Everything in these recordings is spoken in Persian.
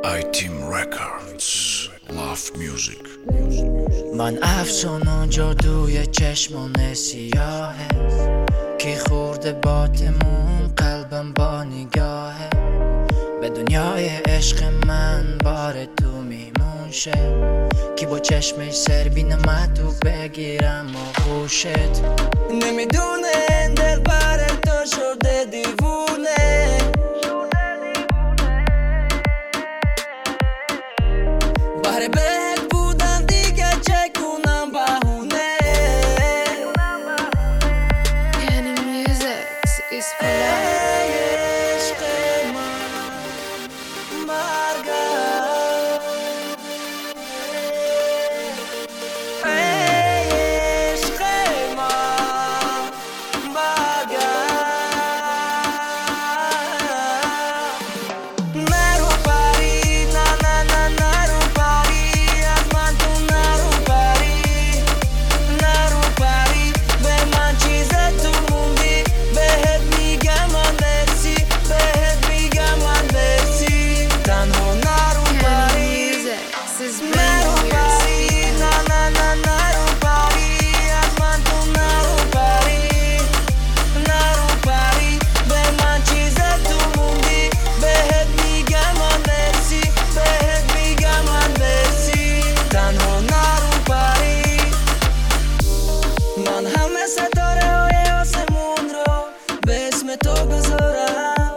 I-Team Records Love Music. من افسون و جادوی چشمان سیاهه کی خورده باتمون قلبم با نگاهه به دنیای عشق من بار تو میمون شه کی با چشمش سر بینم تو بگیرم و گوشت نمیدونه دل بر تو شده دیوونه بهر بهت بودم دیگه چه کنم بهونه Any music is for love. عشق من برگرد عشق من برگرد نرو پری نرو پری از من تو نرو پری به من چیز تو موندی بهت میگم من مرسی تنها نرو پری Any music is نرو پری نرو پری از من تو نرو پری به من چیز تو موندی بهت میگم من مرسی تنها نرو پری من همه ستاره های آسمون رو به اسم تو گذارم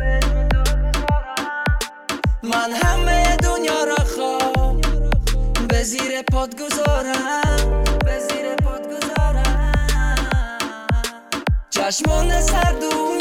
من همه دنیا را خواب به زیر پات گذارم چشمان سردون